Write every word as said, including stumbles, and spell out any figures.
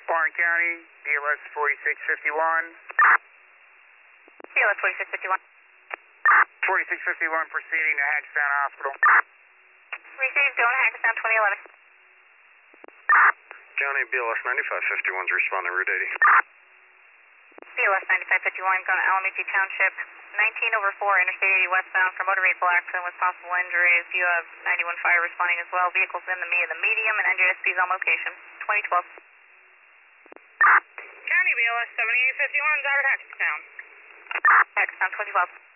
Warren County, B L S forty-six fifty-one. B L S forty-six fifty-one. forty-six fifty-one proceeding to Hackettstown Hospital. Received, going to Hackettstown twenty eleven. County, B L S ninety-five fifty-one is responding, Route eighty. B L S ninety-five fifty-one, going to Alameda Township, nineteen over four, Interstate eighty westbound for motor vehicle accident with possible injuries. You have ninety-one fire responding as well. Vehicles in the me the medium and N J S P's on location. twenty twelve. County, B L S seventy-eight fifty-one is out at Hackettstown. Hackettstown twenty twelve.